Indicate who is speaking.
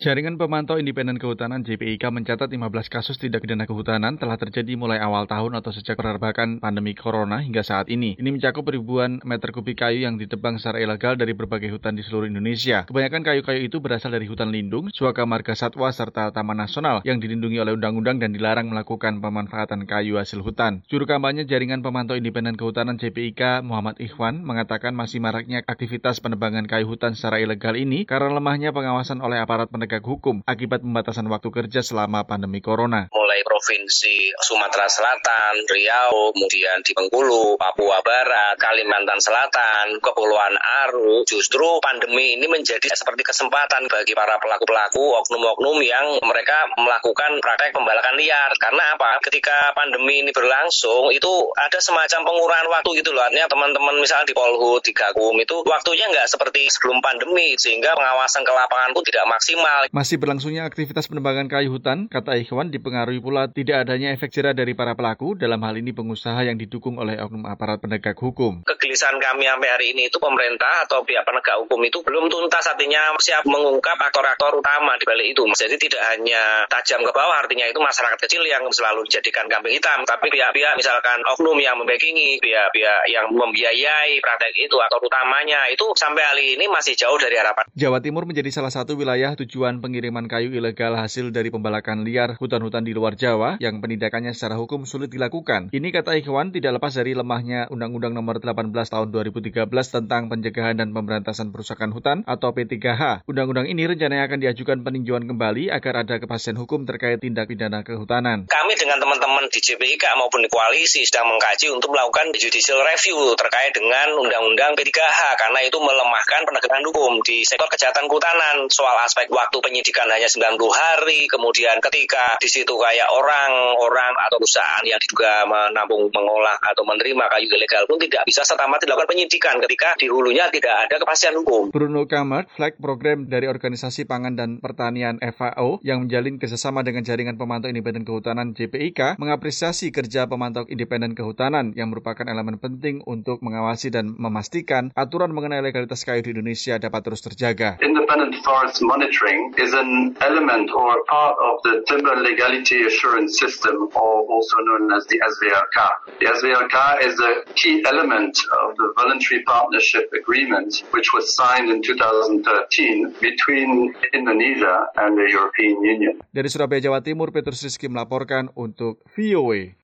Speaker 1: Jaringan Pemantau Independen Kehutanan JPIK mencatat 15 kasus tindak pidana kehutanan telah terjadi mulai awal tahun atau sejak penerbangan pandemi corona hingga saat ini. Ini mencakup ribuan meter kubik kayu yang ditebang secara ilegal dari berbagai hutan di seluruh Indonesia. Kebanyakan kayu-kayu itu berasal dari hutan lindung, suaka marga satwa, serta taman nasional yang dilindungi oleh undang-undang dan dilarang melakukan pemanfaatan kayu hasil hutan. Juru kampanye Jaringan Pemantau Independen Kehutanan JPIK, Muhammad Ikhwan, mengatakan masih maraknya aktivitas penebangan kayu hutan secara ilegal ini karena lemahnya pengawasan oleh aparat penegak hukum akibat pembatasan waktu kerja selama pandemi corona.
Speaker 2: Mulai Provinsi Sumatera Selatan, Riau, kemudian di Bengkulu, Papua Barat, Kalimantan Selatan, Kepulauan Aru, justru pandemi ini menjadi seperti kesempatan bagi para pelaku-pelaku, oknum-oknum yang mereka melakukan praktek pembalakan liar. Karena apa? Ketika pandemi ini berlangsung, itu ada semacam pengurangan waktu gitu loh. Artinya teman-teman misalnya di Polhut, di Gakum, itu waktunya nggak seperti sebelum pandemi, sehingga pengawasan ke lapangan pun tidak maksimal.
Speaker 1: Masih berlangsungnya aktivitas penebangan kayu hutan, kata Ikhwan, dipengaruhi pula tidak adanya efek jerah dari para pelaku, dalam hal ini pengusaha yang didukung oleh oknum aparat penegak hukum.
Speaker 2: Kegelisahan kami sampai hari ini itu pemerintah atau pihak penegak hukum itu belum tuntas, artinya siap mengungkap aktor-aktor utama di balik itu. Jadi tidak hanya tajam ke bawah, artinya itu masyarakat kecil yang selalu dijadikan kambing hitam, tapi pihak-pihak misalkan oknum yang membackingi, pihak-pihak yang membiayai praktek itu, aktor utamanya itu sampai hari ini masih jauh dari harapan.
Speaker 1: Jawa Timur menjadi salah satu wilayah tujuan pengiriman kayu ilegal hasil dari pembalakan liar hutan-hutan di luar Jawa yang penindakannya secara hukum sulit dilakukan. Ini kata Ikhwan tidak lepas dari lemahnya Undang-Undang Nomor 18 Tahun 2013 tentang Pencegahan dan Pemberantasan Perusakan Hutan atau P3H. Undang-undang ini rencananya akan diajukan peninjauan kembali agar ada kepastian hukum terkait tindak pidana kehutanan.
Speaker 2: Kami dengan teman-teman di JPIK maupun di koalisi sedang mengkaji untuk melakukan judicial review terkait dengan Undang-Undang P3H karena itu melemahkan penegakan hukum di sektor kejahatan kehutanan. Soal aspek waktu penyidikan hanya 90 hari, kemudian ketika di situ kayak orang atau perusahaan yang juga menampung, mengolah atau menerima kayu ilegal pun tidak bisa serta-merta dilakukan penyidikan ketika di hulunya tidak ada kepastian hukum.
Speaker 1: Bruno Kamert, Flag Program dari Organisasi Pangan dan Pertanian FAO yang menjalin kerjasama dengan Jaringan Pemantau Independen Kehutanan JPIK mengapresiasi kerja Pemantau Independen Kehutanan yang merupakan elemen penting untuk mengawasi dan memastikan aturan mengenai legalitas kayu di Indonesia dapat terus terjaga.
Speaker 3: Independent forest monitoring is an element or part of the Timber Legality Assurance System, or also known as the SVRK. The SVRK is a key element of the Voluntary Partnership Agreement, which was signed in 2013 between Indonesia and the European Union.
Speaker 1: Dari Surabaya, Jawa Timur, Petrus Rizky melaporkan untuk VOA.